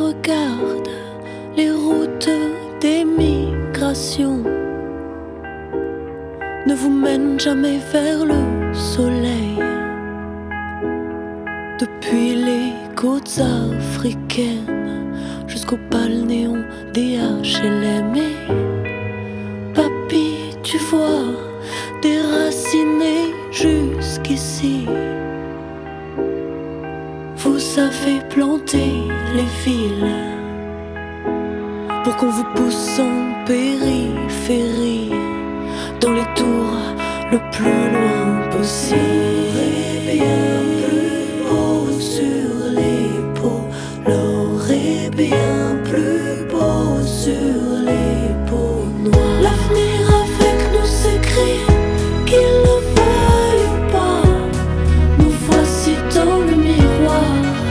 regarde les routes des migrations ne vous mènent jamais vers le soleil. Depuis les côtes africaines jusqu'au pâle néon des HLM. Papy, tu vois, déraciné jusqu'ici, vous avez planté les villes pour qu'on vous pousse en périphérie, dans les tours le plus loin possible. Et bien plus haut sur les peaux, l'or est bien plus beau sur les peaux noires. L'avenir avec nous s'écrit, qu'il le veuille ou pas, nous voici dans le miroir.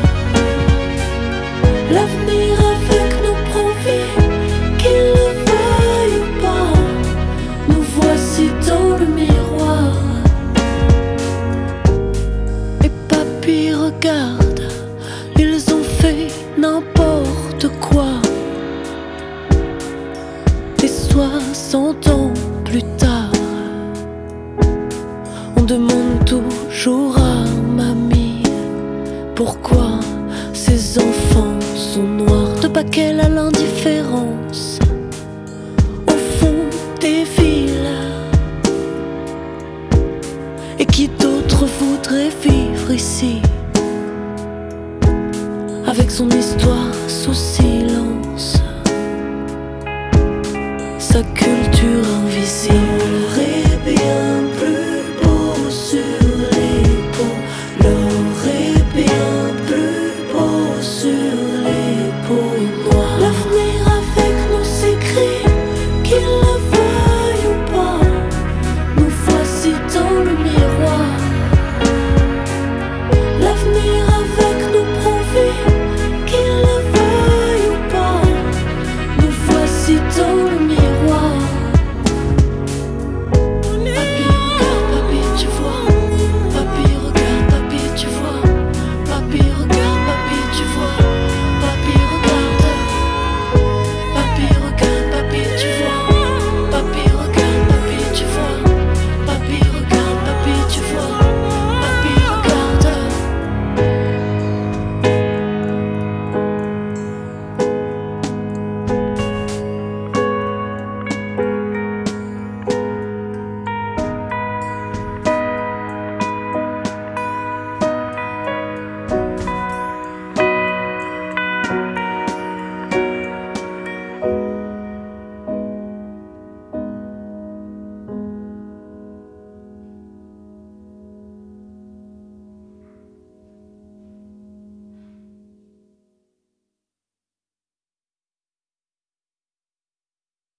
L'avenir avec nous prend vie, qu'il le veuille ou pas, nous voici dans le miroir. Et papy, regarde, ils ont fait n'importe quoi. Et 60 ans plus tard, on demande toujours à mamie pourquoi ses enfants sont noirs. De Bakel à l'indifférence, au fond des villes. Et qui d'autre voudrait vivre ici, avec son histoire?